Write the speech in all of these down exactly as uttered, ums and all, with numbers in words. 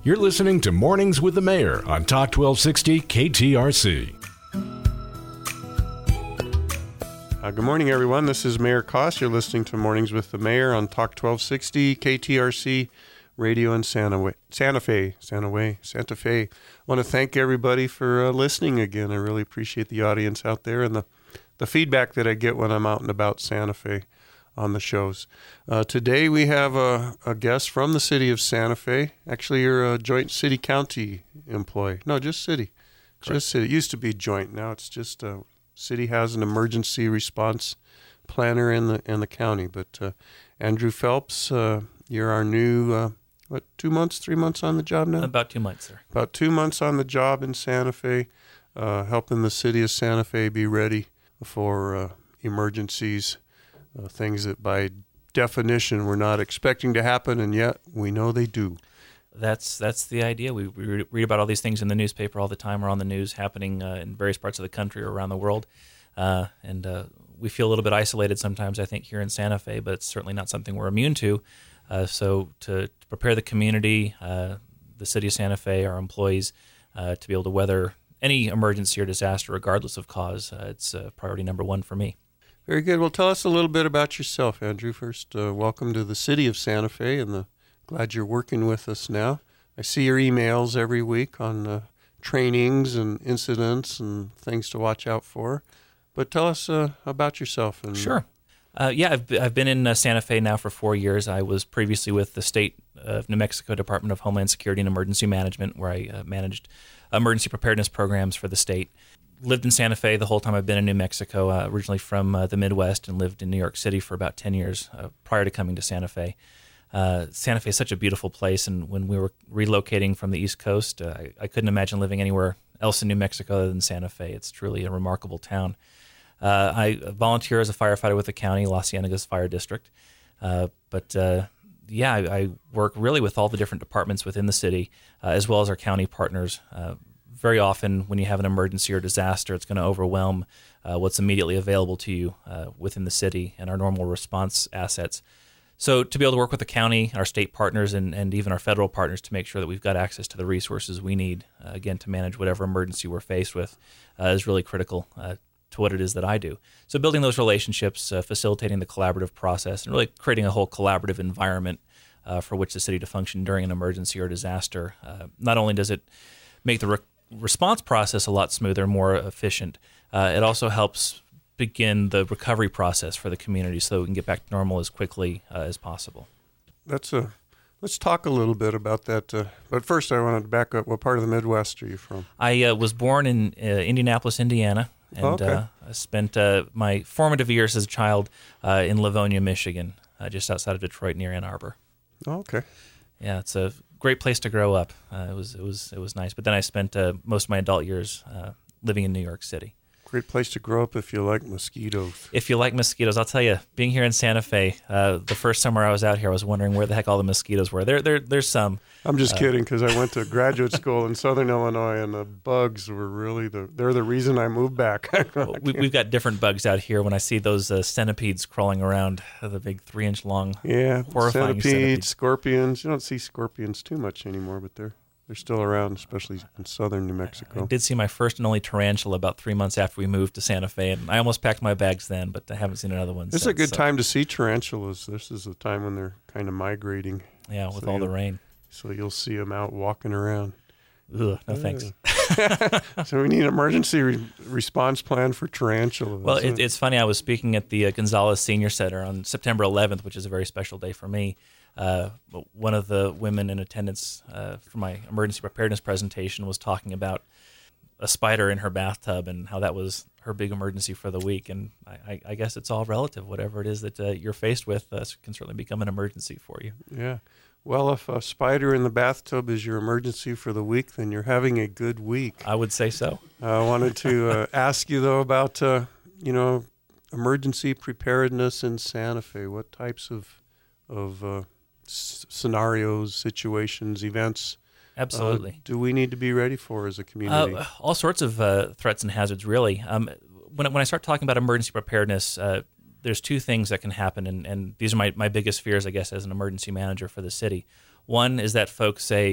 You're listening to Mornings with the Mayor on Talk twelve sixty K T R C. Uh, good morning, everyone. This is Mayor Koss. You're listening to Mornings with the Mayor on Talk twelve sixty K T R C Radio in Santa, Fe, Santa Fe, Santa Fe, Santa Fe. I want to thank everybody for uh, listening again. I really appreciate the audience out there and the, the feedback that I get when I'm out and about Santa Fe on the shows. Uh, today we have a, a guest from the city of Santa Fe. Actually, you're a joint city-county employee. No, just city. Correct. Just city. It used to be joint. Now it's just uh, city has an emergency response planner in the in the county. But uh, Andrew Phelps, uh, you're our new, uh, what, two months, three months on the job now? About two months, sir. About two months on the job in Santa Fe, uh, helping the city of Santa Fe be ready for uh, emergencies. Uh, things that by definition we're not expecting to happen, and yet we know they do. That's that's the idea. We, we read about all these things in the newspaper all the time or on the news happening uh, in various parts of the country or around the world. Uh, and uh, we feel a little bit isolated sometimes, I think, here in Santa Fe, but it's certainly not something we're immune to. Uh, so to, to prepare the community, uh, the city of Santa Fe, our employees, uh, to be able to weather any emergency or disaster regardless of cause, uh, it's uh, priority number one for me. Very good. Well, tell us a little bit about yourself, Andrew. First, uh, welcome to the city of Santa Fe, and the, glad you're working with us now. I see your emails every week on uh, trainings and incidents and things to watch out for. But tell us uh, about yourself. And Sure. Uh, yeah, I've, I've been in uh, Santa Fe now for four years. I was previously with the State of New Mexico Department of Homeland Security and Emergency Management, where I uh, managed emergency preparedness programs for the state. Lived in Santa Fe the whole time I've been in New Mexico, uh, originally from uh, the Midwest, and lived in New York City for about ten years uh, prior to coming to Santa Fe. Uh, Santa Fe is such a beautiful place, and when we were relocating from the East Coast, uh, I, I couldn't imagine living anywhere else in New Mexico other than Santa Fe. It's truly a remarkable town. Uh, I volunteer as a firefighter with the county, Los Cienegos Fire District. Uh, but uh, yeah, I, I work really with all the different departments within the city, uh, as well as our county partners. Uh, Very often when you have an emergency or disaster, it's going to overwhelm uh, what's immediately available to you uh, within the city and our normal response assets. So to be able to work with the county, our state partners, and, and even our federal partners to make sure that we've got access to the resources we need, uh, again, to manage whatever emergency we're faced with uh, is really critical uh, to what it is that I do. So building those relationships, uh, facilitating the collaborative process, and really creating a whole collaborative environment uh, for which the city to function during an emergency or disaster. Uh, not only does it make the re- response process a lot smoother, more efficient. Uh, it also helps begin the recovery process for the community so that we can get back to normal as quickly uh, as possible. That's a. Let's talk a little bit about that. Uh, but first, I wanted to back up. What part of the Midwest are you from? I uh, was born in uh, Indianapolis, Indiana, and oh, okay. uh, I spent uh, my formative years as a child uh, in Livonia, Michigan, uh, just outside of Detroit near Ann Arbor. Oh, okay. Yeah, it's a great place to grow up. Uh, it was it was it was nice. But then I spent uh, most of my adult years uh, living in New York City. Great place to grow up if you like mosquitoes. If you like mosquitoes, I'll tell you, being here in Santa Fe, uh, the first summer I was out here, I was wondering where the heck all the mosquitoes were. There, there, there's some. I'm just uh, kidding, because I went to graduate school in Southern Illinois, and the bugs were really the they're the reason I moved back. we, we've got different bugs out here. When I see those uh, centipedes crawling around, uh, the big three-inch long, yeah, horrifying centipedes, centipedes. Scorpions. You don't see scorpions too much anymore, but they're they're still around, especially in southern New Mexico. I did see my first and only tarantula about three months after we moved to Santa Fe, and I almost packed my bags then, but I haven't seen another one This since, is a good so. time to see tarantulas. This is the time when they're kind of migrating. Yeah, with so all the rain. So you'll see them out walking around. Ugh, no thanks. So we need an emergency re- response plan for tarantulas. Well, it, it's funny. I was speaking at the uh, Gonzalez Senior Center on September eleventh, which is a very special day for me. Uh, one of the women in attendance uh, for my emergency preparedness presentation was talking about a spider in her bathtub and how that was her big emergency for the week. And I, I guess it's all relative. Whatever it is that uh, you're faced with uh, can certainly become an emergency for you. Yeah. Well, if a spider in the bathtub is your emergency for the week, then you're having a good week. I would say so. I wanted to uh, ask you, though, about, uh, you know, emergency preparedness in Santa Fe. What types of, of uh, s- scenarios, situations, events Absolutely. Uh, do we need to be ready for as a community? Uh, all sorts of uh, threats and hazards, really. Um, when, when I start talking about emergency preparedness, uh, there's two things that can happen, and, and these are my, my biggest fears, I guess, as an emergency manager for the city. One is that folks say,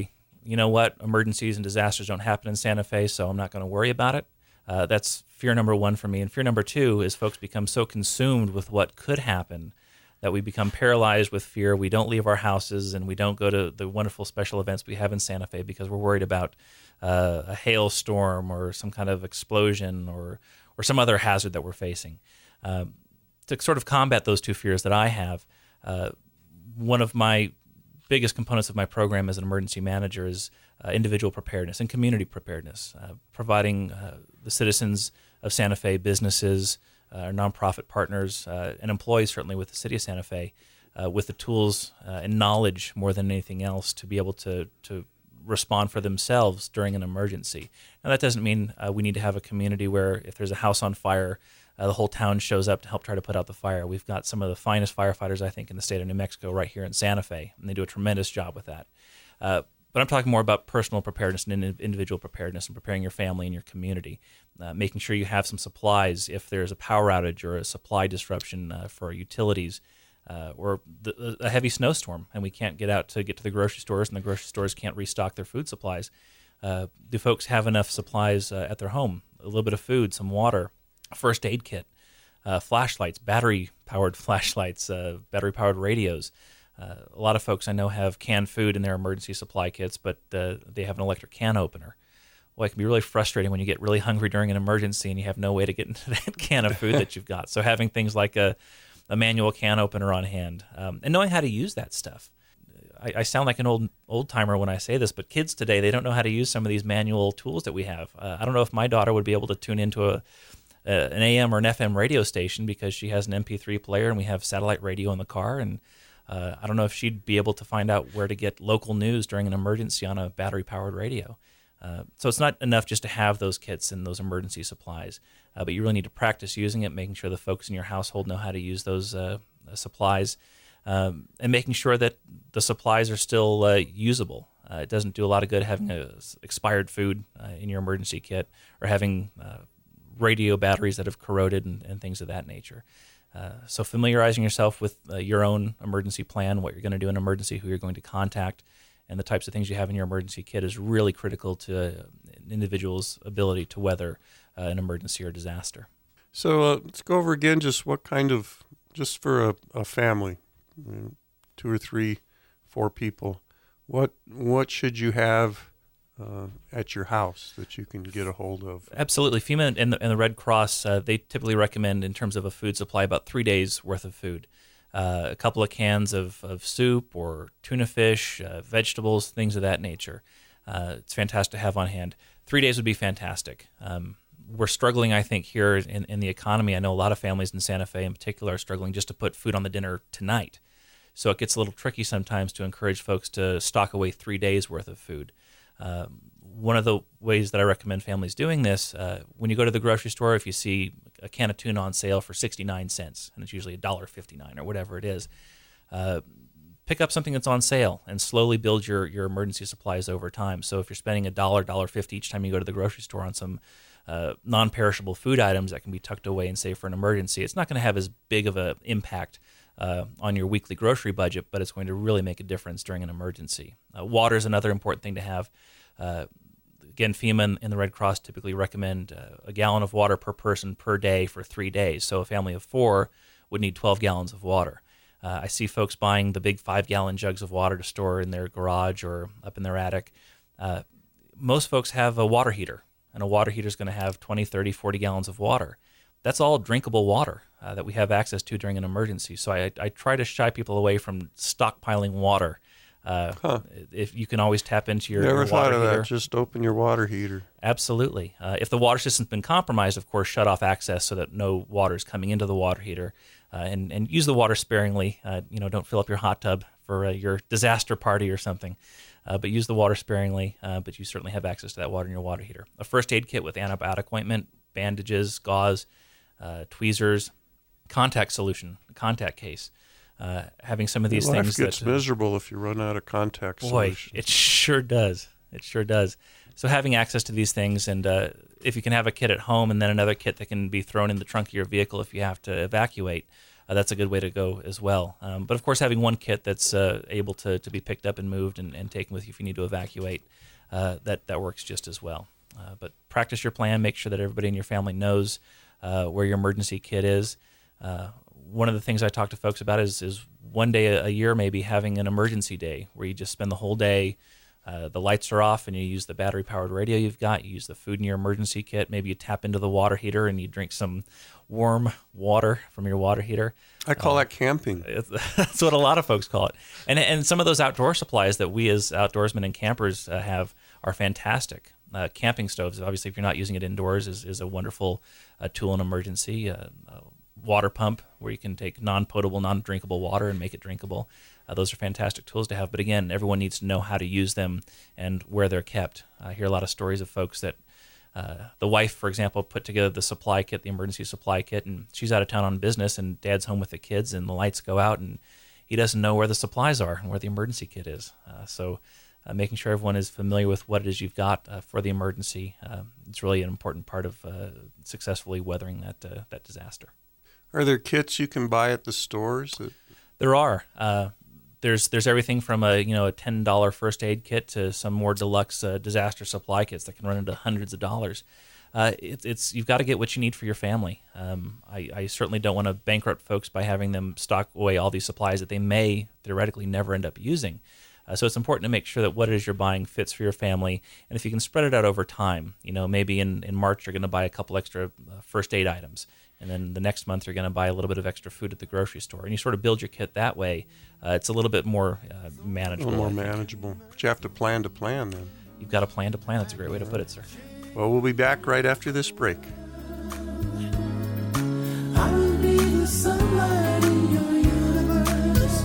you know what, emergencies and disasters don't happen in Santa Fe, so I'm not going to worry about it. Uh, that's fear number one for me. And fear number two is folks become so consumed with what could happen that we become paralyzed with fear. We don't leave our houses and we don't go to the wonderful special events we have in Santa Fe because we're worried about uh, a hailstorm or some kind of explosion or or some other hazard that we're facing. Um, to sort of combat those two fears that I have, uh, one of my biggest components of my program as an emergency manager is uh, individual preparedness and community preparedness, uh, providing uh, the citizens of Santa Fe, businesses, uh, our nonprofit partners, uh, and employees certainly with the city of Santa Fe, uh, with the tools uh, and knowledge more than anything else to be able to to respond for themselves during an emergency. Now that doesn't mean uh, we need to have a community where if there's a house on fire, uh, the whole town shows up to help try to put out the fire. We've got some of the finest firefighters, I think, in the state of New Mexico right here in Santa Fe, and they do a tremendous job with that. Uh, but I'm talking more about personal preparedness and individual preparedness and preparing your family and your community, uh, making sure you have some supplies if there's a power outage or a supply disruption uh, for utilities, Uh, or the, a heavy snowstorm, and we can't get out to get to the grocery stores, and the grocery stores can't restock their food supplies. Uh, do folks have enough supplies uh, at their home? A little bit of food, some water, a first aid kit, uh, flashlights, battery-powered flashlights, uh, battery-powered radios. Uh, a lot of folks I know have canned food in their emergency supply kits, but uh, they have an electric can opener. Well, it can be really frustrating when you get really hungry during an emergency and you have no way to get into that can of food that you've got. So having things like a a manual can opener on hand, um, and knowing how to use that stuff. I, I sound like an old old timer when I say this, but kids today, they don't know how to use some of these manual tools that we have. Uh, I don't know if my daughter would be able to tune into a, a an A M or an F M radio station because she has an M P three player and we have satellite radio in the car, and uh, I don't know if she'd be able to find out where to get local news during an emergency on a battery-powered radio. Uh, so it's not enough just to have those kits and those emergency supplies, uh, but you really need to practice using it, making sure the folks in your household know how to use those uh, supplies, um, and making sure that the supplies are still uh, usable. Uh, it doesn't do a lot of good having a expired food uh, in your emergency kit or having uh, radio batteries that have corroded and, and things of that nature. Uh, so familiarizing yourself with uh, your own emergency plan, what you're going to do in an emergency, who you're going to contact, and the types of things you have in your emergency kit is really critical to an individual's ability to weather uh, an emergency or disaster. So uh, let's go over again just what kind of, just for a, a family, you know, two or three, four people, what what should you have uh, at your house that you can get a hold of? Absolutely. FEMA and the, and the Red Cross, uh, they typically recommend in terms of a food supply about three days worth of food. Uh, a couple of cans of, of soup or tuna fish, uh, vegetables, things of that nature. Uh, it's fantastic to have on hand. Three days would be fantastic. Um, we're struggling, I think, here in, in the economy. I know a lot of families in Santa Fe in particular are struggling just to put food on the dinner tonight. So it gets a little tricky sometimes to encourage folks to stock away three days worth of food. Uh, one of the ways that I recommend families doing this, uh, when you go to the grocery store, if you see a can of tuna on sale for sixty-nine cents, and it's usually one dollar fifty-nine or whatever it is, uh, pick up something that's on sale and slowly build your, your emergency supplies over time. So if you're spending a dollar, one dollar fifty each time you go to the grocery store on some uh, non-perishable food items that can be tucked away and saved for an emergency, it's not going to have as big of an impact uh, on your weekly grocery budget, but it's going to really make a difference during an emergency. Uh, water is another important thing to have. Uh, Again, FEMA and the Red Cross typically recommend uh, a gallon of water per person per day for three days. So a family of four would need twelve gallons of water. Uh, I see folks buying the big five-gallon jugs of water to store in their garage or up in their attic. Uh, most folks have a water heater, and a water heater is going to have twenty, thirty, forty gallons of water. That's all drinkable water uh, that we have access to during an emergency. So I, I try to shy people away from stockpiling water. Uh, huh. If you can always tap into your, Never your water thought of heater. that. Just open your water heater. Absolutely. Uh, if the water system's been compromised, of course, shut off access so that no water is coming into the water heater, uh, and and use the water sparingly. Uh, you know, don't fill up your hot tub for uh, your disaster party or something, uh, but use the water sparingly. Uh, but you certainly have access to that water in your water heater. A first aid kit with antibiotic ointment, bandages, gauze, uh, tweezers, contact solution, contact case. Uh, having some of these Life things gets that, uh, miserable if you run out of contact boy, solution. it sure does. It sure does. So having access to these things, and uh, if you can have a kit at home and then another kit that can be thrown in the trunk of your vehicle if you have to evacuate, uh, that's a good way to go as well. Um, but of course, having one kit that's uh, able to, to be picked up and moved and, and taken with you if you need to evacuate, uh, that, that works just as well. Uh, but practice your plan. Make sure that everybody in your family knows uh, where your emergency kit is. Uh, one of the things I talk to folks about is, is one day a, a year maybe having an emergency day where you just spend the whole day, uh, the lights are off and you use the battery-powered radio you've got, you use the food in your emergency kit, maybe you tap into the water heater and you drink some warm water from your water heater. I call uh, that camping. That's what a lot of folks call it. And, and some of those outdoor supplies that we as outdoorsmen and campers uh, have are fantastic. Uh, camping stoves, obviously, if you're not using it indoors, is, is a wonderful uh, tool in emergency. Uh, uh, water pump, where you can take non-potable, non-drinkable water and make it drinkable. Uh, those are fantastic tools to have. But again, everyone needs to know how to use them and where they're kept. I hear a lot of stories of folks that uh, the wife, for example, put together the supply kit, the emergency supply kit, and she's out of town on business, and dad's home with the kids, and the lights go out, and he doesn't know where the supplies are and where the emergency kit is. Uh, so Uh, making sure everyone is familiar with what it is you've got uh, for the emergency. Uh, it's really an important part of uh, successfully weathering that uh, that disaster. Are there kits you can buy at the stores? That... There are. Uh, there's there's everything from a you know a ten dollar first aid kit to some more deluxe uh, disaster supply kits that can run into hundreds of dollars. Uh, it, it's you've got to get what you need for your family. Um, I, I certainly don't want to bankrupt folks by having them stock away all these supplies that they may theoretically never end up using. Uh, so it's important to make sure that what it is you're buying fits for your family, and if you can spread it out over time, you know, maybe in, in March you're going to buy a couple extra uh, first aid items, and then the next month you're going to buy a little bit of extra food at the grocery store, and you sort of build your kit that way. Uh, it's a little bit more uh, manageable. A little more manageable. But you have to plan to plan then. You've got to plan to plan. That's a great way to put it, sir. Well, we'll be back right after this break. I'll be the sunlight in your universe.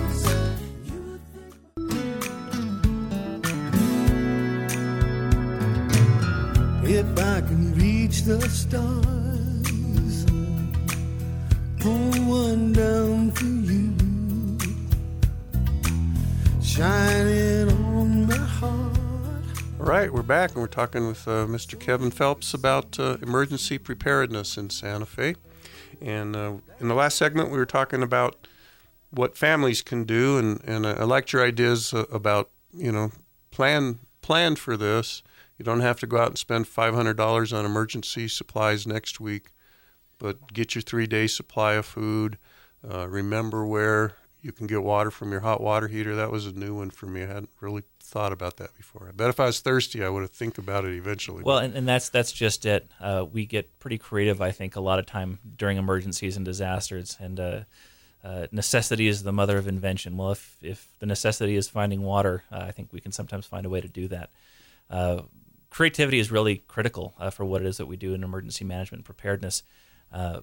If I can reach the stars, pull one down for you, shining on my heart. All right, we're back, and we're talking with uh, Mister Kevin Phelps about uh, emergency preparedness in Santa Fe. And uh, in the last segment, we were talking about what families can do, and, and I liked your ideas uh, about, you know, plan plan for this. You don't have to go out and spend five hundred dollars on emergency supplies next week, but get your three-day supply of food. Uh, remember where you can get water from your hot water heater. That was a new one for me. I hadn't really thought about that before. I bet if I was thirsty, I would have think about it eventually. Well, and, and that's that's just it. Uh, we get pretty creative, I think, a lot of time during emergencies and disasters, and uh, uh, necessity is the mother of invention. Well, if, if the necessity is finding water, uh, I think we can sometimes find a way to do that. Uh, creativity is really critical uh, for what it is that we do in emergency management and preparedness. Uh,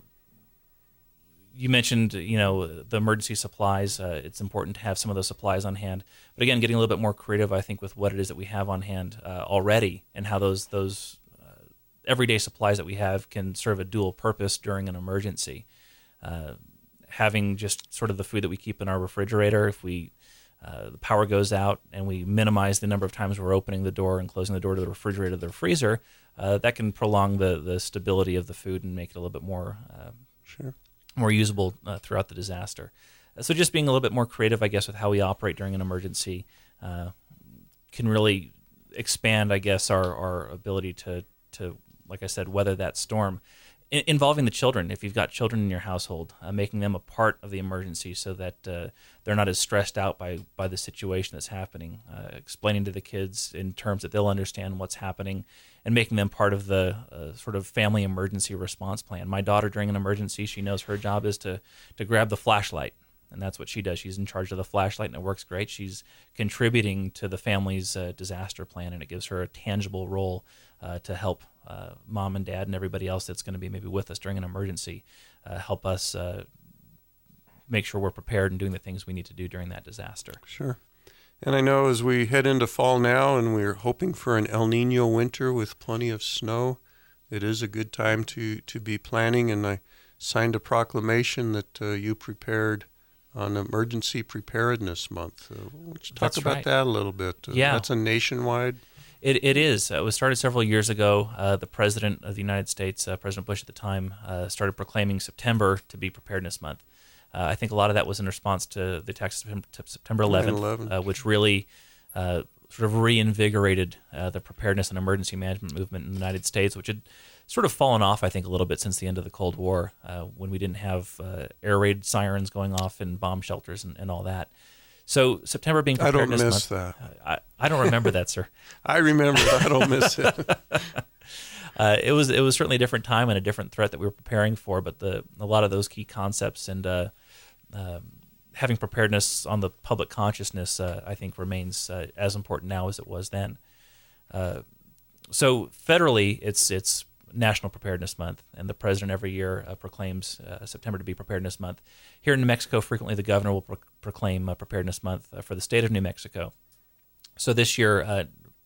you mentioned, you know, the emergency supplies. Uh, it's important to have some of those supplies on hand. But again, getting a little bit more creative, I think, with what it is that we have on hand uh, already, and how those those uh, everyday supplies that we have can serve a dual purpose during an emergency. Uh, having just sort of the food that we keep in our refrigerator, if we Uh, the power goes out and we minimize the number of times we're opening the door and closing the door to the refrigerator or the freezer, uh, that can prolong the, the stability of the food and make it a little bit more uh, sure. more usable uh, throughout the disaster. Uh, so just being a little bit more creative, I guess, with how we operate during an emergency uh, can really expand, I guess, our, our ability to, to, like I said, weather that storm. In- involving the children, if you've got children in your household, uh, making them a part of the emergency so that uh, they're not as stressed out by, by the situation that's happening, uh, explaining to the kids in terms that they'll understand what's happening, and making them part of the uh, sort of family emergency response plan. My daughter, during an emergency, she knows her job is to, to grab the flashlight, and that's what she does. She's in charge of the flashlight, and it works great. She's contributing to the family's uh, disaster plan, and it gives her a tangible role uh, to help Uh, mom and dad and everybody else that's going to be maybe with us during an emergency, uh, help us uh, make sure we're prepared and doing the things we need to do during that disaster. Sure. And I know as we head into fall now and we're hoping for an El Nino winter with plenty of snow, it is a good time to, to be planning. And I signed a proclamation that uh, you prepared on Emergency Preparedness Month. Uh, why don't you talk That's about right. that a little bit? Uh, Yeah. That's a nationwide... It It is. It was started several years ago. Uh, the President of the United States, uh, President Bush at the time, uh, started proclaiming September to be Preparedness Month. Uh, I think a lot of that was in response to the attacks of September eleventh, uh, which really uh, sort of reinvigorated uh, the preparedness and emergency management movement in the United States, which had sort of fallen off, I think, a little bit since the end of the Cold War, uh, when we didn't have uh, air raid sirens going off in bomb shelters and, and all that. So September being I don't Preparedness miss Month, that. I, I don't remember that, sir. I remember. I don't miss it. Uh, it was it was certainly a different time and a different threat that we were preparing for, but the a lot of those key concepts and uh, uh, having preparedness on the public consciousness, uh, I think, remains uh, as important now as it was then. Uh, so federally, it's it's National Preparedness Month, and the president every year uh, proclaims uh, September to be Preparedness Month. Here in New Mexico, frequently the governor will pro- proclaim uh, Preparedness Month uh, for the state of New Mexico. So this year, uh,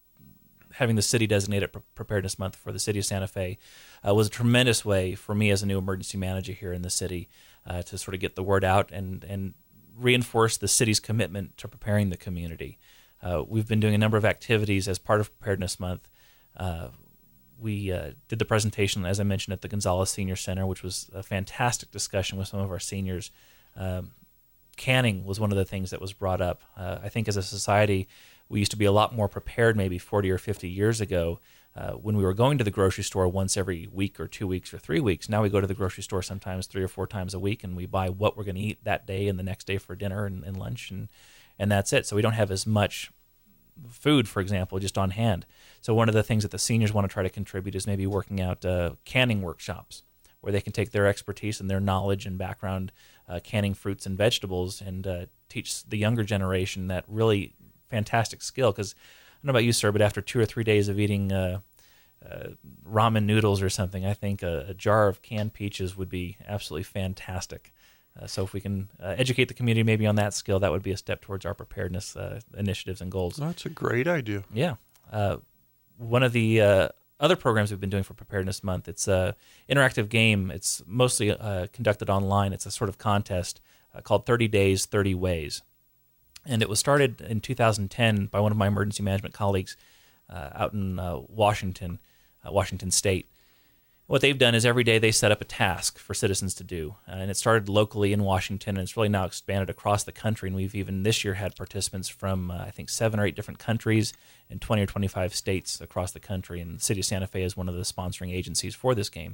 having the city designated Pre- Preparedness Month for the city of Santa Fe uh, was a tremendous way for me as a new emergency manager here in the city uh, to sort of get the word out and, and reinforce the city's commitment to preparing the community. Uh, we've been doing a number of activities as part of Preparedness Month. Uh, we uh, did the presentation, as I mentioned, at the Gonzales Senior Center, which was a fantastic discussion with some of our seniors. Um, canning was one of the things that was brought up. Uh, I think as a society, we used to be a lot more prepared maybe forty or fifty years ago uh, when we were going to the grocery store once every week or two weeks or three weeks. Now we go to the grocery store sometimes three or four times a week, and we buy what we're going to eat that day and the next day for dinner and, and lunch, and, and that's it. So we don't have as much food, for example, just on hand. So one of the things that the seniors want to try to contribute is maybe working out uh, canning workshops where they can take their expertise and their knowledge and background uh, canning fruits and vegetables and uh, teach the younger generation that really fantastic skill. Because I don't know about you, sir, but after two or three days of eating uh, uh, ramen noodles or something, I think a, a jar of canned peaches would be absolutely fantastic. Uh, so if we can uh, educate the community maybe on that skill, that would be a step towards our preparedness uh, initiatives and goals. That's a great idea. Yeah. Uh, one of the uh, other programs we've been doing for Preparedness Month, it's an interactive game. It's mostly uh, conducted online. It's a sort of contest uh, called thirty days, thirty ways. And it was started in two thousand ten by one of my emergency management colleagues uh, out in uh, Washington, uh, Washington State. What they've done is every day they set up a task for citizens to do. Uh, and it started locally in Washington, and it's really now expanded across the country. And we've even this year had participants from, uh, I think, seven or eight different countries and twenty or twenty-five states across the country. And the city of Santa Fe is one of the sponsoring agencies for this game.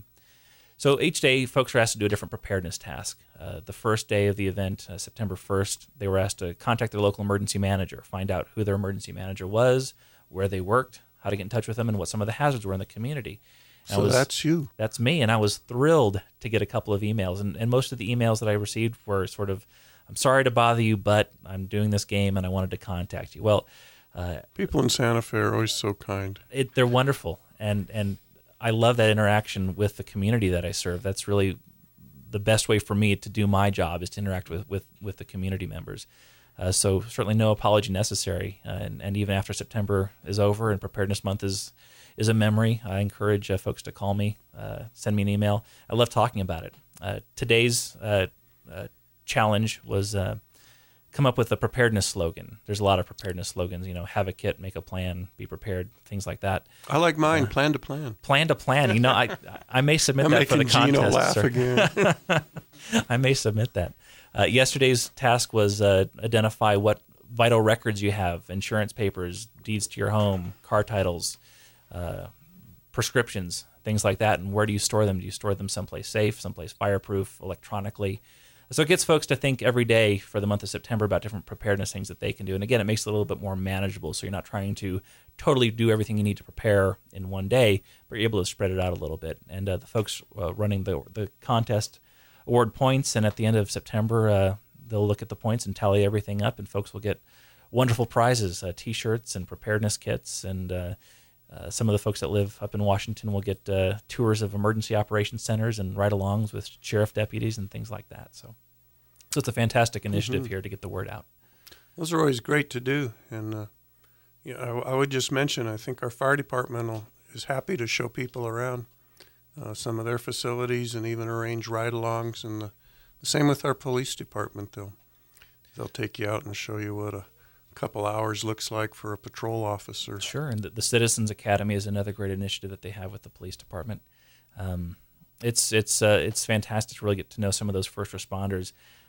So each day, folks are asked to do a different preparedness task. Uh, the first day of the event, uh, September first, they were asked to contact their local emergency manager, find out who their emergency manager was, where they worked, how to get in touch with them, and what some of the hazards were in the community. And So was, that's you. That's me, and I was thrilled to get a couple of emails. And, and most of the emails that I received were sort of, I'm sorry to bother you, but I'm doing this game, and I wanted to contact you. Well, uh, People in Santa Fe are always so kind. it, they're wonderful, and and I love that interaction with the community that I serve. That's really the best way for me to do my job, is to interact with, with, with the community members. Uh, so certainly no apology necessary. Uh, and, and even after September is over and Preparedness Month is is a memory, I encourage uh, folks to call me, uh, send me an email. I love talking about it. Uh, today's uh, uh, challenge was uh, come up with a preparedness slogan. There's a lot of preparedness slogans, you know, have a kit, make a plan, be prepared, things like that. I like mine, plan to plan. Plan to plan. You know, I I may submit I'm that for the making Gino contest. laugh sir. again. I may submit that. Uh, yesterday's task was uh, identify what vital records you have, insurance papers, deeds to your home, car titles, uh, prescriptions, things like that, and where do you store them? Do you store them someplace safe, someplace fireproof, electronically? So it gets folks to think every day for the month of September about different preparedness things that they can do. And again, it makes it a little bit more manageable, so you're not trying to totally do everything you need to prepare in one day, but you're able to spread it out a little bit. And uh, the folks uh, running the the contest award points, and at the end of September, uh, they'll look at the points and tally everything up, and folks will get wonderful prizes, uh, T-shirts and preparedness kits, and uh, uh, some of the folks that live up in Washington will get uh, tours of emergency operations centers and ride-alongs with sheriff deputies and things like that. So, so it's a fantastic initiative Mm-hmm. here to get the word out. Those are always great to do. And uh, yeah, I, I would just mention, I think our fire department will, is happy to show people around uh, some of their facilities and even arrange ride-alongs. And the, the same with our police department. They'll, they'll take you out and show you what a couple hours looks like for a patrol officer. Sure, and the, the Citizens Academy is another great initiative that they have with the police department. Um, it's it's uh, it's fantastic to really get to know some of those first responders.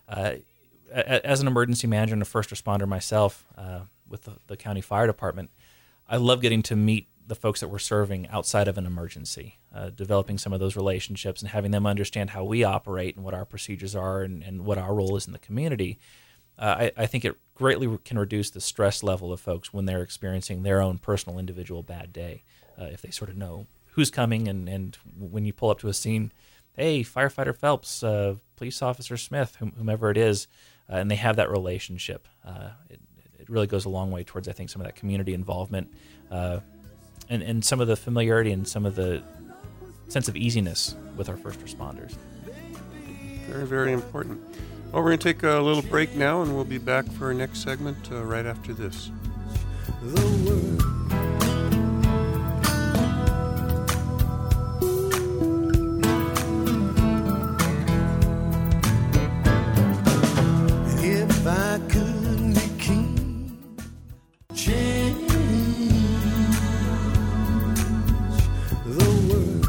Uh, as an emergency manager and a first responder myself uh, with the, the county fire department, I love getting to meet the folks that we're serving outside of an emergency, uh, developing some of those relationships and having them understand how we operate and what our procedures are and, and what our role is in the community. Uh, I, I think it greatly can reduce the stress level of folks when they're experiencing their own personal individual bad day. Uh, if they sort of know who's coming and, and when you pull up to a scene, hey, firefighter Phelps, uh, police officer Smith, whom, whomever it is, uh, and they have that relationship. Uh, it, it really goes a long way towards, I think, some of that community involvement uh, and, and some of the familiarity and some of the sense of easiness with our first responders. Very, very important. Well, we're going to take a little break now, and we'll be back for our next segment uh, right after this. The word. If I could be king, change the world.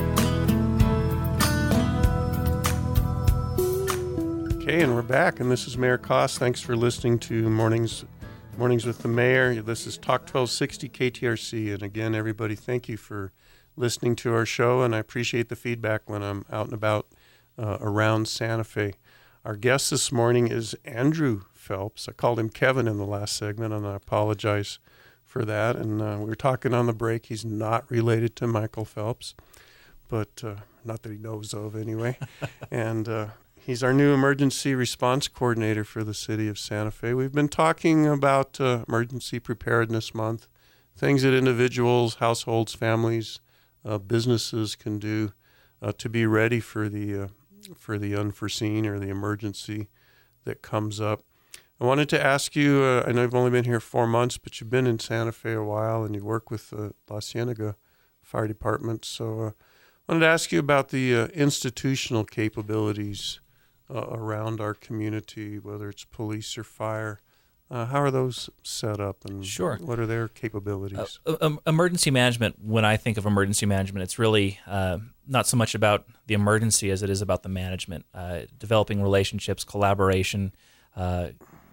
Okay, and we're back, and this is Mayor Koss. Thanks for listening to Mornings Mornings with the Mayor. This is Talk twelve sixty K T R C, and again, everybody, thank you for listening to our show, and I appreciate the feedback when I'm out and about uh, around Santa Fe. Our guest this morning is Andrew Phelps. I called him Kevin in the last segment, and I apologize for that. And uh, we were talking on the break. He's not related to Michael Phelps, but uh, not that he knows of anyway. and uh, he's our new emergency response coordinator for the city of Santa Fe. We've been talking about uh, Emergency Preparedness Month, things that individuals, households, families, uh, businesses can do uh, to be ready for the uh, for the unforeseen or the emergency that comes up. I wanted to ask you, uh, I know you've only been here four months, but you've been in Santa Fe a while and you work with the La Cienega Fire Department. So uh, I wanted to ask you about the uh, institutional capabilities uh, around our community, whether it's police or fire. Uh, how are those set up, and Sure. what are their capabilities? Uh, um, emergency management, when I think of emergency management, it's really uh, not so much about the emergency as it is about the management, uh, developing relationships, collaboration. Uh,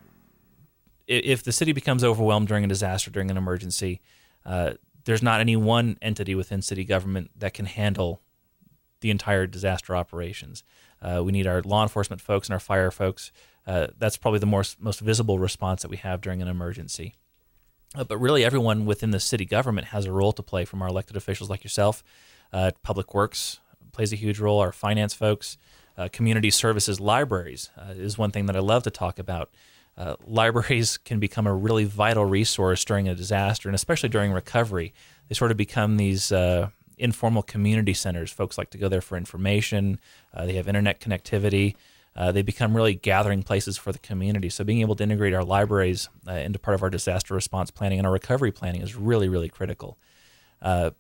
if the city becomes overwhelmed during a disaster, during an emergency, uh, there's not any one entity within city government that can handle the entire disaster operations. Uh, we need our law enforcement folks and our fire folks. Uh, that's probably the more, most visible response that we have during an emergency. Uh, but really, everyone within the city government has a role to play, from our elected officials like yourself. Uh, Public Works plays a huge role, our finance folks, uh, community services, libraries uh, is one thing that I love to talk about. Uh, libraries can become a really vital resource during a disaster, and especially during recovery. They sort of become these uh, informal community centers. Folks like to go there for information. Uh, they have internet connectivity. Uh, they become really gathering places for the community. So being able to integrate our libraries uh, into part of our disaster response planning and our recovery planning is really, really critical. Uh,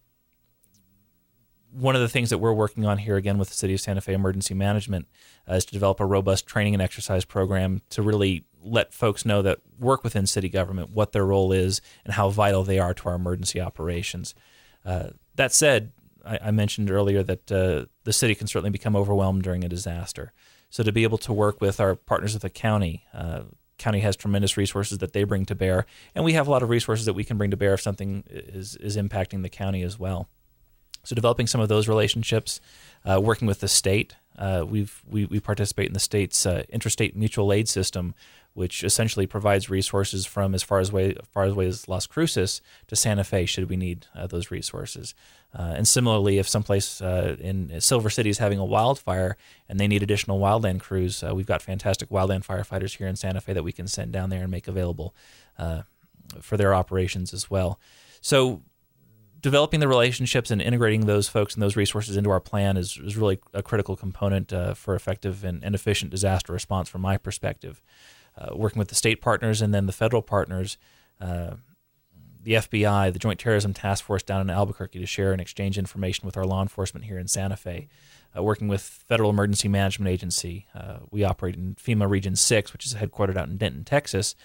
one of the things that we're working on here, again, with the City of Santa Fe Emergency Management uh, is to develop a robust training and exercise program to really let folks know that work within city government, what their role is, and how vital they are to our emergency operations. Uh, that said, I, I mentioned earlier that uh, the city can certainly become overwhelmed during a disaster. So to be able to work with our partners at the county, uh, county has tremendous resources that they bring to bear, and we have a lot of resources that we can bring to bear if something is, is impacting the county as well. So developing some of those relationships, uh, working with the state. Uh, we've, we, we participate in the state's uh, interstate mutual aid system, which essentially provides resources from as far as way, as far away as Las Cruces to Santa Fe should we need uh, those resources. Uh, and similarly, if someplace uh, in Silver City is having a wildfire and they need additional wildland crews, uh, we've got fantastic wildland firefighters here in Santa Fe that we can send down there and make available uh, for their operations as well. So developing the relationships and integrating those folks and those resources into our plan is, is really a critical component uh, for effective and, and efficient disaster response from my perspective. Uh, working with the state partners and then the federal partners, uh, the F B I, the Joint Terrorism Task Force down in Albuquerque to share and exchange information with our law enforcement here in Santa Fe. Uh, working with Federal Emergency Management Agency, uh, we operate in FEMA Region six, which is headquartered out in Denton, Texas.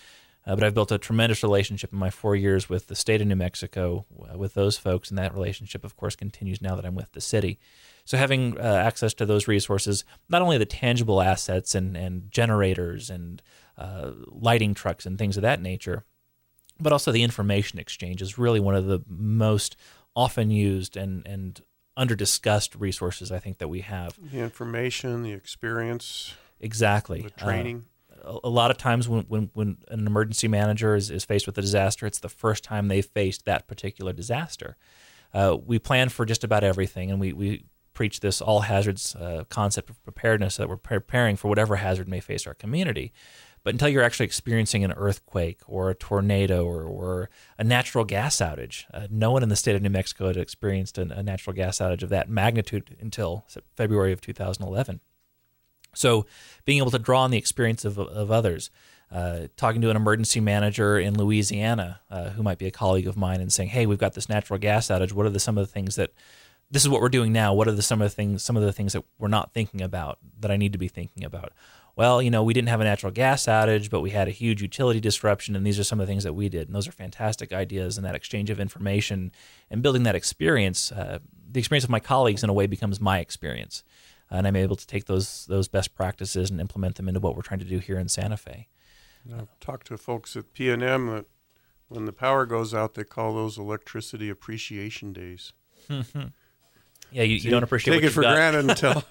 Uh, but I've built a tremendous relationship in my four years with the state of New Mexico, uh, with those folks, and that relationship, of course, continues now that I'm with the city. So having uh, access to those resources, not only the tangible assets and, and generators and uh, lighting trucks and things of that nature, but also the information exchange is really one of the most often used and, and under-discussed resources I think that we have. The information, the experience. Exactly. The training. Uh, a, a lot of times when, when, when an emergency manager is, is faced with a disaster, it's the first time they've faced that particular disaster. Uh, we plan for just about everything, and we, we preach this all hazards uh, concept of preparedness, that we're preparing for whatever hazard may face our community. But until you're actually experiencing an earthquake or a tornado or, or a natural gas outage, uh, no one in the state of New Mexico had experienced a, a natural gas outage of that magnitude until February of two thousand eleven. So being able to draw on the experience of, of others, uh, talking to an emergency manager in Louisiana uh, who might be a colleague of mine and saying, hey, we've got this natural gas outage. What are the, some of the things that, this is what we're doing now. What are the, some of the things, some of the things that we're not thinking about that I need to be thinking about? Well, you know, we didn't have a natural gas outage, but we had a huge utility disruption, and these are some of the things that we did. And those are fantastic ideas, and that exchange of information and building that experience, uh, the experience of my colleagues in a way becomes my experience. And I'm able to take those those best practices and implement them into what we're trying to do here in Santa Fe. I've talked to folks at P and M that when the power goes out, they call those electricity appreciation days. Yeah, you, you don't appreciate Take what it for you've got. granted until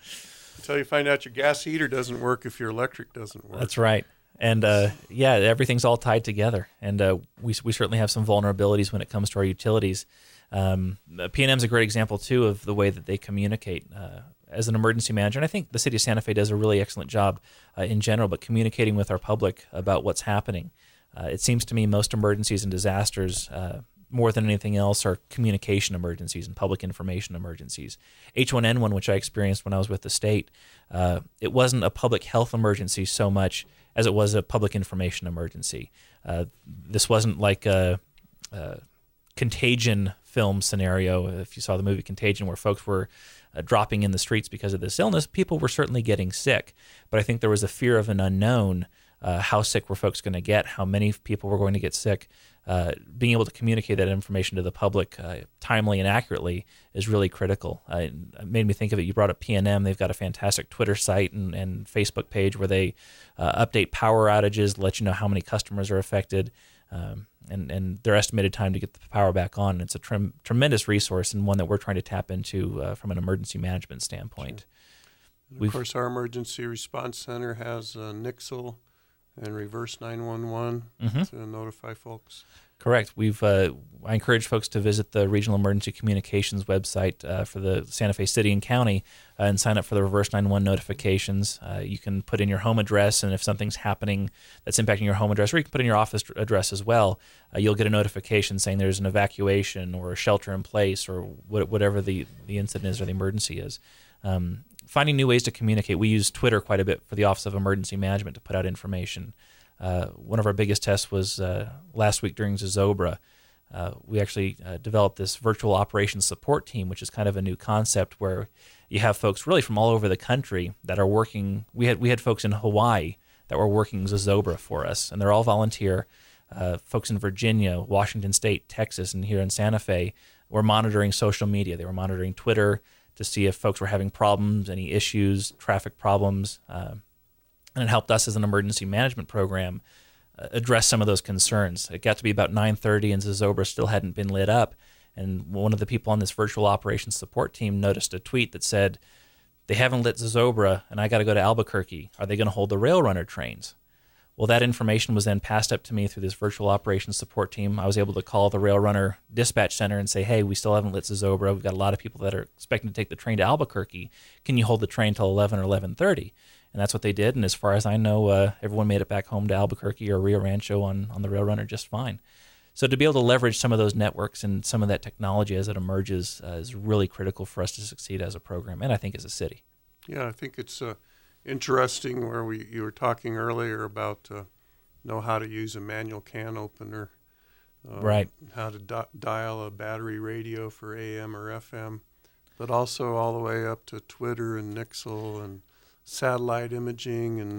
until you find out your gas heater doesn't work if your electric doesn't work. That's right. And uh, yeah, everything's all tied together. And uh, we we certainly have some vulnerabilities when it comes to our utilities. Um, P and M is a great example, too, of the way that they communicate uh, as an emergency manager. And I think the city of Santa Fe does a really excellent job uh, in general, but communicating with our public about what's happening. Uh, it seems to me most emergencies and disasters, uh, more than anything else, are communication emergencies and public information emergencies. H one N one, which I experienced when I was with the state, uh, it wasn't a public health emergency so much as it was a public information emergency. Uh, this wasn't like a, a contagion film scenario. If you saw the movie Contagion, where folks were uh, dropping in the streets because of this illness, people were certainly getting sick. But I think there was a fear of an unknown. Uh, how sick were folks going to get? How many people were going to get sick? Uh, being able to communicate that information to the public uh, timely and accurately is really critical. Uh, it made me think of it. You brought up P and M. They've got a fantastic Twitter site and, and Facebook page where they uh, update power outages, let you know how many customers are affected, um, and, and their estimated time to get the power back on. It's a trem- tremendous resource and one that we're trying to tap into uh, from an emergency management standpoint. Sure. And of course, our emergency response center has uh, N I C S L and reverse nine one one Mm-hmm. to notify folks. Correct. We've uh, I encourage folks to visit the Regional Emergency Communications website uh, for the Santa Fe City and County uh, and sign up for the reverse nine one one notifications. Uh, you can put in your home address, and if something's happening that's impacting your home address, or you can put in your office address as well, uh, you'll get a notification saying there's an evacuation or a shelter in place or what, whatever the, the incident is or the emergency is. Um, finding new ways to communicate. We use Twitter quite a bit for the Office of Emergency Management to put out information. Uh, one of our biggest tests was uh, last week during Zozobra. Uh, we actually uh, developed this virtual operations support team, which is kind of a new concept where you have folks really from all over the country that are working. We had we had folks in Hawaii that were working Zozobra for us, and they're all volunteer. Uh, folks in Virginia, Washington State, Texas, and here in Santa Fe were monitoring social media. They were monitoring Twitter to see if folks were having problems, any issues, traffic problems. Uh, and it helped us as an emergency management program uh, address some of those concerns. It got to be about nine thirty, and Zozobra still hadn't been lit up. And one of the people on this virtual operations support team noticed a tweet that said, they haven't lit Zozobra, and I got to go to Albuquerque. Are they going to hold the Rail Runner trains? Well, that information was then passed up to me through this virtual operations support team. I was able to call the Rail Runner dispatch center and say, hey, we still haven't lit Zozobra. We've got a lot of people that are expecting to take the train to Albuquerque. Can you hold the train till eleven or eleven thirty? And that's what they did. And as far as I know, uh, everyone made it back home to Albuquerque or Rio Rancho on, on the Rail Runner just fine. So to be able to leverage some of those networks and some of that technology as it emerges uh, is really critical for us to succeed as a program, and I think as a city. Yeah, I think it's uh, interesting where we you were talking earlier about uh, know how to use a manual can opener, uh, Right. how to di- dial a battery radio for A M or F M, but also all the way up to Twitter and N I C S L and satellite imaging and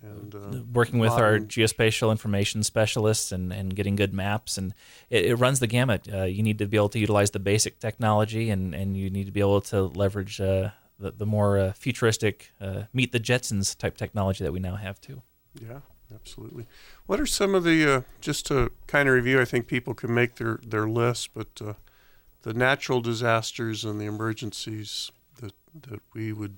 and uh, working with our modern- geospatial information specialists and, and getting good maps, and it, it runs the gamut. Uh, you need to be able to utilize the basic technology, and, and you need to be able to leverage uh, the, the more uh, futuristic uh, meet the Jetsons type technology that we now have too. Yeah, absolutely. What are some of the, uh, just to kind of review, I think people can make their, their list, but uh, the natural disasters and the emergencies that, that we would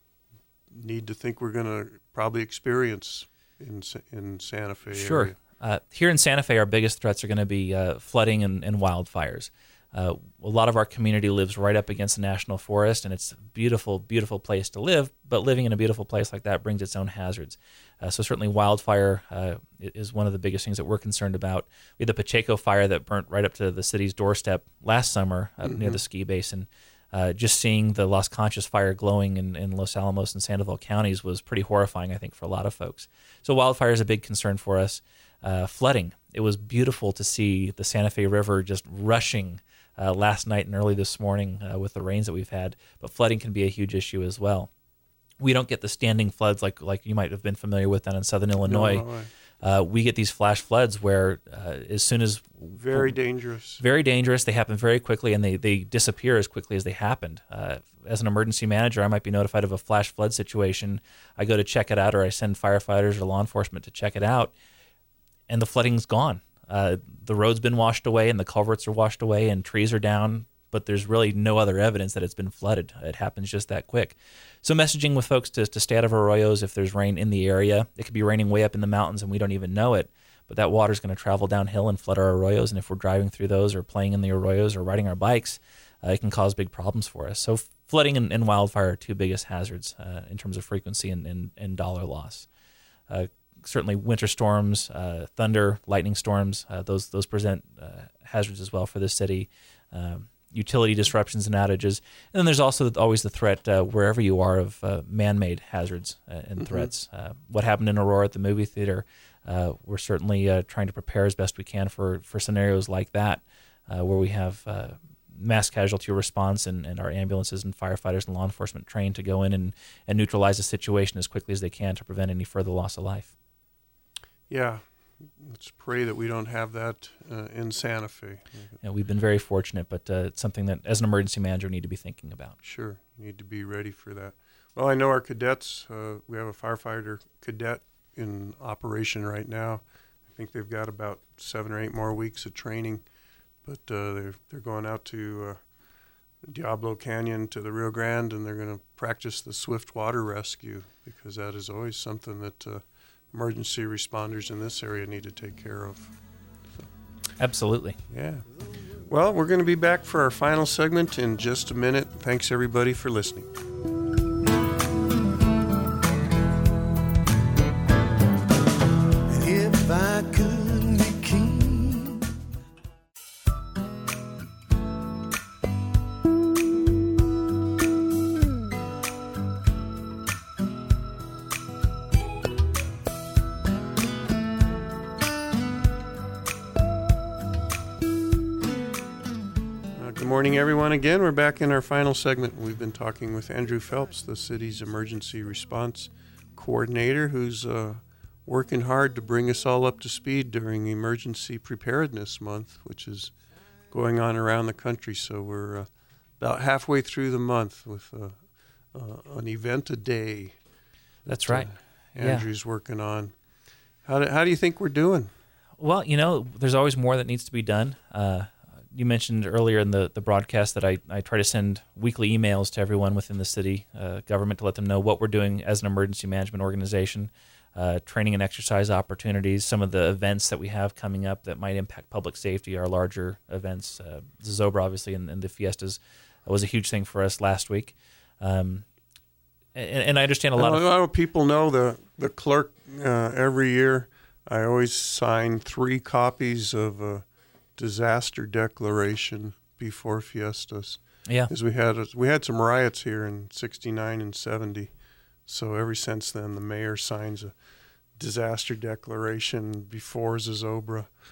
need to think we're going to probably experience in Sa- in Santa Fe Sure. area. Uh, here in Santa Fe, our biggest threats are going to be uh, flooding and, and wildfires. Uh, a lot of our community lives right up against the national forest, and it's a beautiful, beautiful place to live. But living in a beautiful place like that brings its own hazards. Uh, so certainly wildfire uh, is one of the biggest things that we're concerned about. We had the Pacheco fire that burnt right up to the city's doorstep last summer uh, Mm-hmm. near the ski basin. Uh, just seeing the Las Conchas fire glowing in, in Los Alamos and Sandoval counties was pretty horrifying, I think, for a lot of folks. So wildfire is a big concern for us. Uh, flooding. It was beautiful to see the Santa Fe River just rushing uh, last night and early this morning uh, with the rains that we've had. But flooding can be a huge issue as well. We don't get the standing floods like like you might have been familiar with down in southern Illinois. Illinois. Uh, we get these flash floods where uh, as soon as Very dangerous. very dangerous. They happen very quickly, and they, they disappear as quickly as they happened. Uh, as an emergency manager, I might be notified of a flash flood situation. I go to check it out, or I send firefighters or law enforcement to check it out, and the flooding's gone. Uh, the road's been washed away, and the culverts are washed away, and trees are down, but there's really no other evidence that it's been flooded. It happens just that quick. So messaging with folks to, to stay out of arroyos if there's rain in the area. It could be raining way up in the mountains, and we don't even know it. But that water's going to travel downhill and flood our arroyos, and if we're driving through those or playing in the arroyos or riding our bikes, uh, it can cause big problems for us. So flooding and, and wildfire are two biggest hazards uh, in terms of frequency and, and, and dollar loss. Uh, certainly winter storms, uh, thunder, lightning storms, uh, those those present uh, hazards as well for the city. Um, utility disruptions and outages. And then there's also always the threat uh, wherever you are of uh, man-made hazards uh, and Mm-hmm. threats. Uh, what happened in Aurora at the movie theater, uh, we're certainly uh, trying to prepare as best we can for, for scenarios like that, uh, where we have uh, mass casualty response and, and our ambulances and firefighters and law enforcement trained to go in and, and neutralize the situation as quickly as they can to prevent any further loss of life. Yeah. Let's pray that we don't have that uh, in Santa Fe. You know, we've been very fortunate, but uh, it's something that, as an emergency manager, we need to be thinking about. Sure, need to be ready for that. Well, I know our cadets, uh, we have a firefighter cadet in operation right now. I think they've got about seven or eight more weeks of training, but uh, they're, they're going out to uh, Diablo Canyon to the Rio Grande, and they're going to practice the swift water rescue, because that is always something that uh, emergency responders in this area need to take care of. Absolutely. Yeah. Well, we're going to be back for our final segment in just a minute. Thanks, everybody, for listening. If I could be king, Uh, good morning, everyone. Again, we're back in our final segment. We've been talking with Andrew Phelps, the city's emergency response coordinator, who's uh, working hard to bring us all up to speed during Emergency Preparedness Month, which is going on around the country. So we're uh, about halfway through the month with uh, uh, an event a day. That's that, right. Uh, Yeah. Andrew's working on. How do, how do you think we're doing? Well, you know, there's always more that needs to be done. Uh, you mentioned earlier in the, the broadcast that I, I try to send weekly emails to everyone within the city uh, government to let them know what we're doing as an emergency management organization, uh, training and exercise opportunities, some of the events that we have coming up that might impact public safety, our larger events. Uh, Zobra, obviously, and, and the Fiestas was a huge thing for us last week. Um, and, and I understand a lot I of... know people know the, the clerk uh, every year. I always sign three copies of a disaster declaration before Fiestas. Yeah. Because we had we had some riots here in sixty-nine and seventy. So ever since then, the mayor signs a disaster declaration before Zozobra.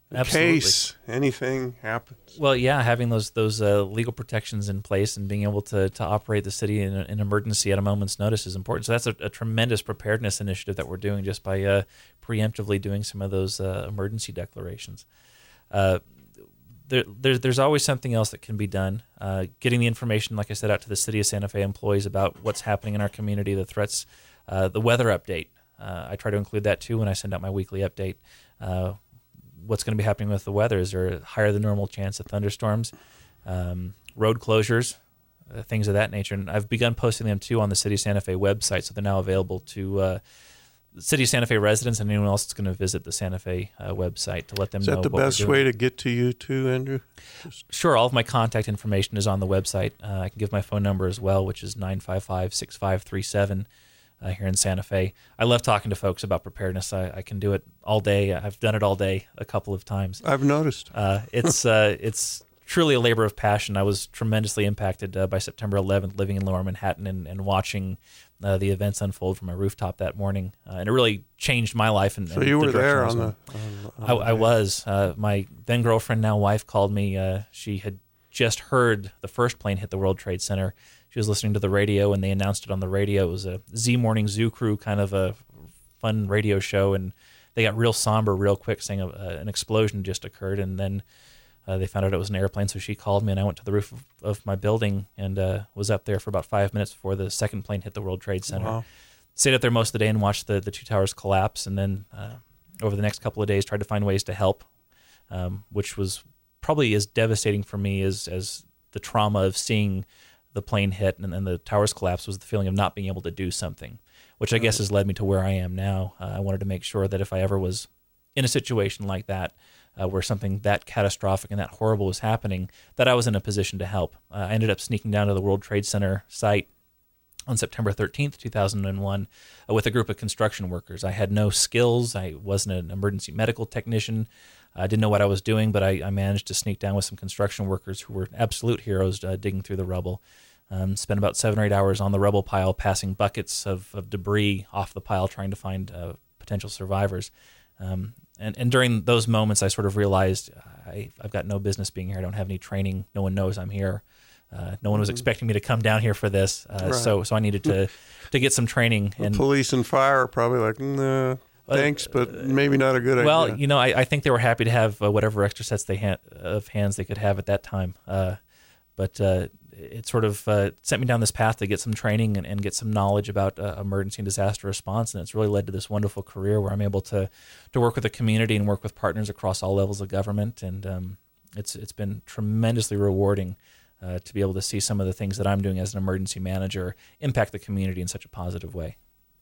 in Absolutely. case anything happens. Well, yeah, having those those uh, legal protections in place and being able to to operate the city in an emergency at a moment's notice is important. So that's a, a tremendous preparedness initiative that we're doing just by uh, preemptively doing some of those uh, emergency declarations. Uh, there, there's there's always something else that can be done. Uh, getting the information, like I said, out to the city of Santa Fe employees about what's happening in our community, the threats, uh, the weather update. Uh, I try to include that too when I send out my weekly update. Uh, what's going to be happening with the weather? Is there a higher than normal chance of thunderstorms, um, road closures, uh, things of that nature? And I've begun posting them too on the City of Santa Fe website, so they're now available to uh, the City of Santa Fe residents and anyone else that's going to visit the Santa Fe uh, website to let them Is know. that the what we're best doing. way to get to you too, Andrew? Sure, all of my contact information is on the website. Uh, I can give my phone number as well, which is nine five five, six five three seven. Uh, here in Santa Fe. I love talking to folks about preparedness. I, I can do it all day. I've done it all day a couple of times. I've noticed. Uh, it's uh, it's truly a labor of passion. I was tremendously impacted uh, by September eleventh, living in Lower Manhattan and, and watching uh, the events unfold from my rooftop that morning. Uh, and it really changed my life. And, So and you the were direction there I was on the. going. On, I, on I was. Uh, my then girlfriend, now wife, called me. Uh, she had just heard the first plane hit the World Trade Center. She was listening to the radio, and they announced it on the radio. It was a Z Morning Zoo Crew kind of a fun radio show, and they got real somber real quick, saying a, uh, an explosion just occurred, and then uh, they found out it was an airplane. So she called me, and I went to the roof of, of my building and uh, was up there for about five minutes before the second plane hit the World Trade Center. Wow. Stayed up there most of the day and watched the, the two towers collapse, and then uh, over the next couple of days tried to find ways to help, um, which was probably as devastating for me as, as the trauma of seeing the plane hit and then the towers collapse was the feeling of not being able to do something, which I guess has led me to where I am now. Uh, I wanted to make sure that if I ever was in a situation like that, uh, where something that catastrophic and that horrible was happening, that I was in a position to help. Uh, I ended up sneaking down to the World Trade Center site on September thirteenth, two thousand one, uh, with a group of construction workers. I had no skills. I wasn't an emergency medical technician. I didn't know what I was doing, but I, I managed to sneak down with some construction workers who were absolute heroes uh, digging through the rubble. Um, spent about seven or eight hours on the rubble pile, passing buckets of, of debris off the pile, trying to find uh, potential survivors. Um, and, and during those moments, I sort of realized I, I've got no business being here. I don't have any training. No one knows I'm here. Uh, no one was expecting me to come down here for this. Uh, Right. So so I needed to, to get some training. The And police and fire are probably like, nah, thanks, but maybe not a good well, idea. you know, I, I think they were happy to have uh, whatever extra sets they ha- of hands they could have at that time. Uh, but uh, it sort of uh, sent me down this path to get some training and, and get some knowledge about uh, emergency and disaster response, and it's really led to this wonderful career where I'm able to to work with the community and work with partners across all levels of government, and um, it's it's been tremendously rewarding uh, to be able to see some of the things that I'm doing as an emergency manager impact the community in such a positive way.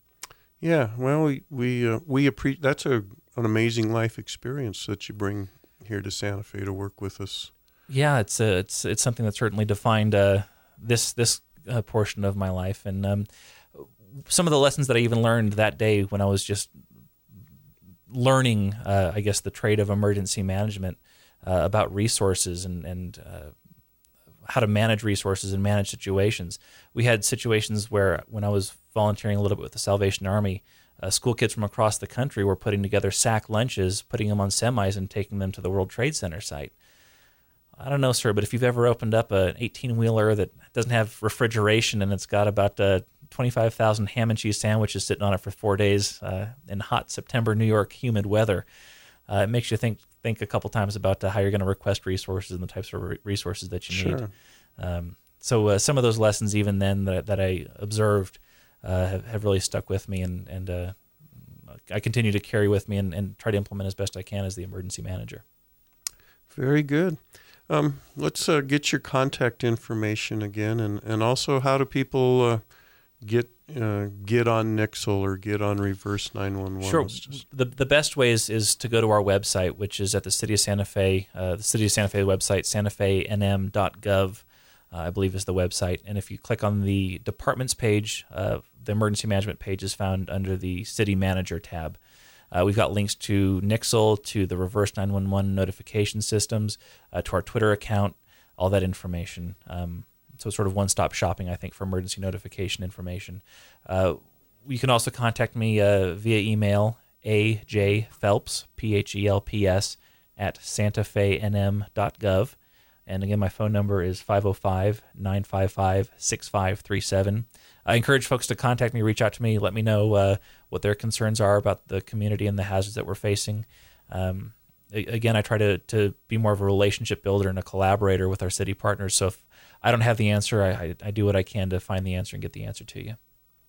Yeah, well, we we uh, we appreciate that's a an amazing life experience that you bring here to Santa Fe to work with us. Yeah, it's uh, it's it's something that certainly defined uh, this this uh, portion of my life, and um, some of the lessons that I even learned that day when I was just learning, uh, I guess, the trade of emergency management uh, about resources and and uh, how to manage resources and manage situations. We had situations where when I was volunteering a little bit with the Salvation Army, uh, school kids from across the country were putting together sack lunches, putting them on semis, and taking them to the World Trade Center site. I don't know, sir, but if you've ever opened up an eighteen-wheeler that doesn't have refrigeration and it's got about uh, twenty-five thousand ham and cheese sandwiches sitting on it for four days uh, in hot September New York humid weather, uh, it makes you think think a couple times about uh, how you're going to request resources and the types of re- resources that you Sure. need. Um, so uh, some of those lessons, even then, that, that I observed uh, have, have really stuck with me, and, and uh, I continue to carry with me and, and try to implement as best I can as the emergency manager. Very good. Um, let's uh, get your contact information again, and, and also how do people uh, get uh, get on Nixle or get on Reverse nine one one? Sure. Let's just- The the best way is, is to go to our website, which is at the City of Santa Fe, uh, the City of Santa Fe website, santa fe n m dot gov, uh, I believe is the website. And if you click on the departments page, uh, the emergency management page is found under the City Manager tab. Uh, we've got links to Nixle, to the Reverse nine one one notification systems, uh, to our Twitter account, all that information. Um, so it's sort of one-stop shopping, I think, for emergency notification information. Uh, you can also contact me uh, via email, A J Phelps, P H E L P S, at santa fe n m dot gov. And again, my phone number is five oh five, nine five five, six five three seven. I encourage folks to contact me, reach out to me, let me know uh, what their concerns are about the community and the hazards that we're facing. Um, again, I try to, to be more of a relationship builder and a collaborator with our city partners. So if I don't have the answer, I, I, I do what I can to find the answer and get the answer to you.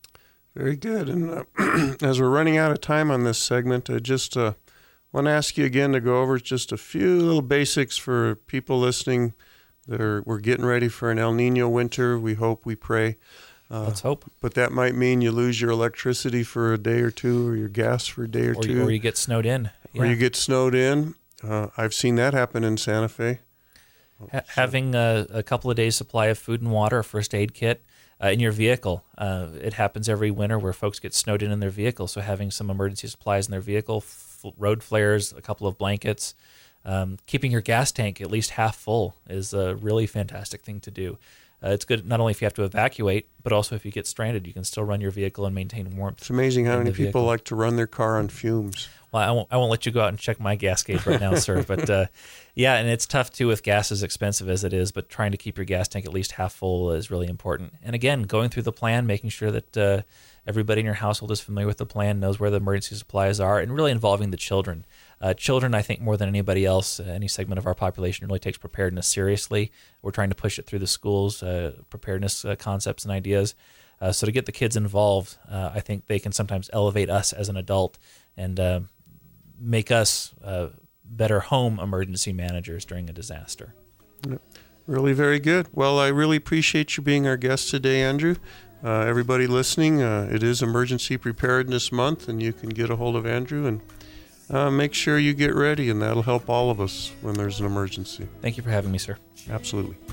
Very good. And uh, as we're running out of time on this segment, I just uh, want to ask you again to go over just a few little basics for people listening that are, we're getting ready for an El Nino winter. We hope, we pray. Uh, Let's hope. But that might mean you lose your electricity for a day or two, or your gas for a day or, Or, two. you- or you get snowed in. Or Yeah. you get snowed in. Uh, I've seen that happen in Santa Fe. Ha- having a, a couple of days supply of food and water, a first aid kit uh, in your vehicle. Uh, it happens every winter where folks get snowed in in their vehicle. So having some emergency supplies in their vehicle, f- road flares, a couple of blankets, um, keeping your gas tank at least half full is a really fantastic thing to do. Uh, it's good not only if you have to evacuate, but also if you get stranded, you can still run your vehicle and maintain warmth. It's amazing how in many the people vehicle. like to run their car on fumes. Well, I won't. I won't let you go out and check my gas gauge right now, sir. But uh, yeah, and it's tough too with gas as expensive as it is. But trying to keep your gas tank at least half full is really important. And again, going through the plan, making sure that uh, everybody in your household is familiar with the plan, knows where the emergency supplies are, and really involving the children. Uh, children, I think, more than anybody else, uh, any segment of our population really takes preparedness seriously. We're trying to push it through the schools, uh, preparedness uh, concepts and ideas. Uh, so to get the kids involved, uh, I think they can sometimes elevate us as an adult and uh, make us uh, better home emergency managers during a disaster. Really very good. Well, I really appreciate you being our guest today, Andrew. Uh, everybody listening, uh, it is Emergency Preparedness Month, and you can get a hold of Andrew and uh, make sure you get ready, and that'll help all of us when there's an emergency. Thank you for having me, sir. Absolutely.